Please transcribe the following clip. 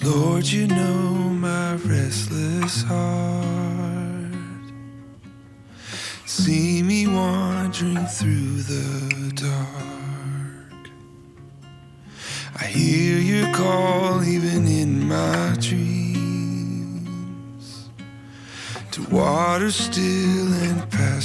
Lord, you know my restless heart. See me wandering through the dark. I hear your call even in my dreams, to water still and pass